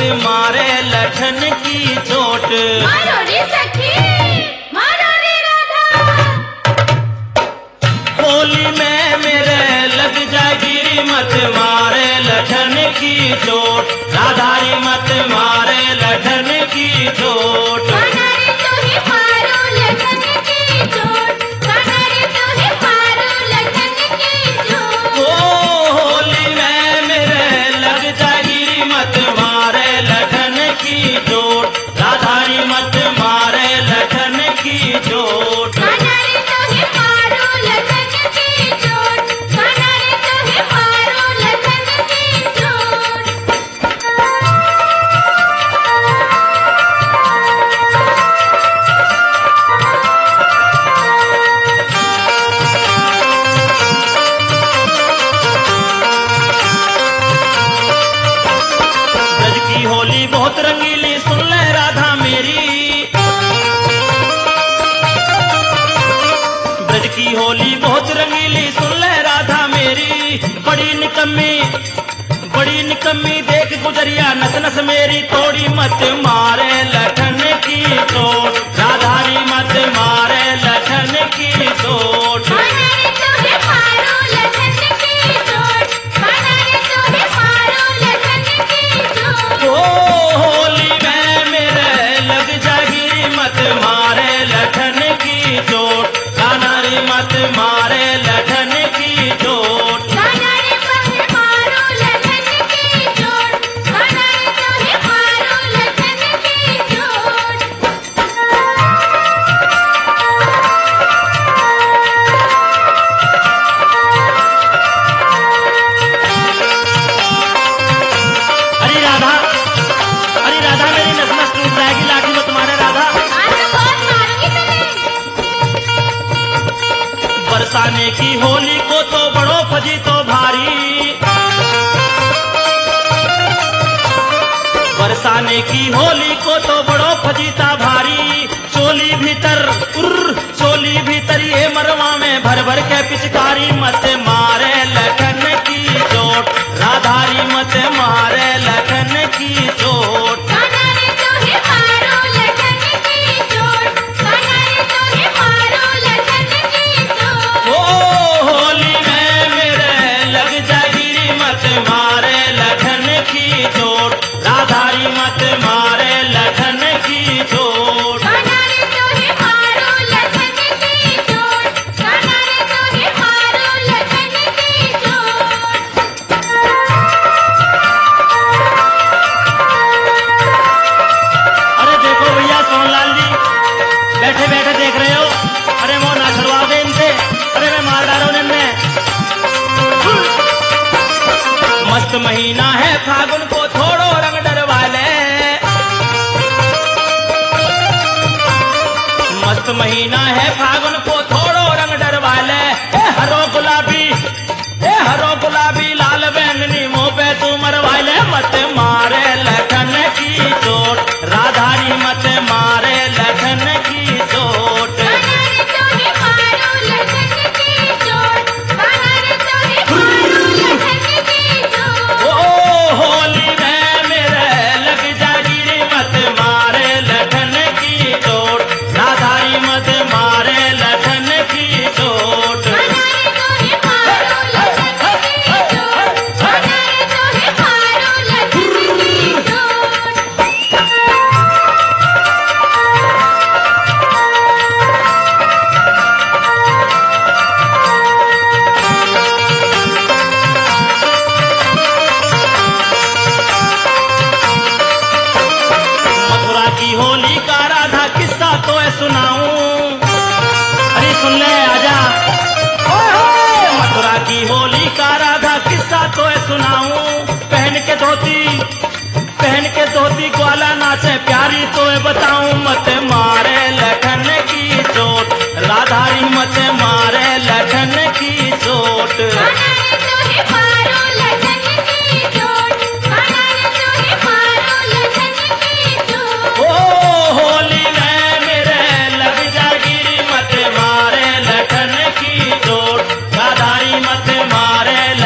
मारे लखन की चोट। मारो रे सखी, मारो रे राधा। होली में मेरे लग जाएगी मत मारे लखन की चोट। राधारी मत मारे लखन की चोट। कानारे तो ही मारो लखन की चोट, कानारे तो ही मारो लखन की चोट। ओ होली में मेरे लग जाएगी मत मारे लखन की चोट। राधारी मत मारे लखन की चोट। कानारे तो ही मारो लखन की चोट, कानारे तो ही मारो लखन की चोट। ब्रज की होली बहुत रंगीली सुन ले राधा मेरी। ब्रज की होली बहुत रंगीली सुन ले राधा मेरी। बड़ी निकम्मी देख गुजरिया नस नस मेरी। तोड़ी मत मारे लखन की चोट। राधारी मत मारे लखन की चोट। कानारे तो ही मारो लखन की चोट, कानारे तो ही मारो लखन की चोट। ओ होली में मेरे लग जाएगी मत मारे लखन की चोट। कानारी मत मारे लखन की चोट। कानारे तो ही मारो लखन की चोट, कानारे तो ही मारो लखन की चोट। अरे राधा, अरे राधा मेरी नस नस टूट जाएगी लाठी में तुम्हारे राधा। आज तो बहुत मारूंगी तुम्हें। बरसाने की होली को तो बड़ो फजी तो भारी। बरसाने की होली को तो बड़ो फजीता भारी। चोली भीतर ये मरवा में भर भर के पिचकारी। मत मारे लखन की चोट। राधारी मत मारे लखन की चोट। कानारे तो ही मारो लखन की चोट, कानारे तो ही मारो लखन की चोट। ओ होली में मेरे लग जाएगी मत मारे लखन की चोट। राधारी मत मारे लखन की चोट। कानारे तो ही मारो लखन की चोट, कानारे तो ही मारो लखन की चोट। अरे देखो भैया सोनलाल जी, बैठे बैठे देख रहे हो। अरे वो ना छुड़वाओ दे इनसे। अरे मैं मार डालो इनमें। मस्त महीना है फागुन को थोड़ो रंग डरवा ले। मस्त महीना है फागुन को थोड़ो रंग डरवा ले। हरो गुलाबी लाल बैंगनी मुंह पे तू मरवा ले। मत मारे लखन की चोट। राधारी मत मारे लखन की चोट। कानारे तो ही मारो लखन की चोट, कानारे तो ही मारो लखन की चोट। ओ होली में मेरे लग जाएगी मत मारे लखन की चोट। राधारी मत मारे लखन की चोट। कानारे तो ही मारो लखन की चोट, कानारे तो ही मारो लखन की चोट। मथुरा की होली का राधा किस्सा तो है सुनाऊं। अरे सुन ले आजा। ओए मथुरा की होली का राधा किस्सा तो है सुनाऊं। पहन के धोती ग्वाला नाचे प्यारी तो है बताऊं। मत मारे लखन की चोट। राधारी मत मारे लखन की चोट। कानारे तो ही मारो लखन की चोट, कानारे तो ही मारो लखन की चोट। ओ होली में मेरे लग जाएगी मत मारे लखन की चोट। राधारी मत मारे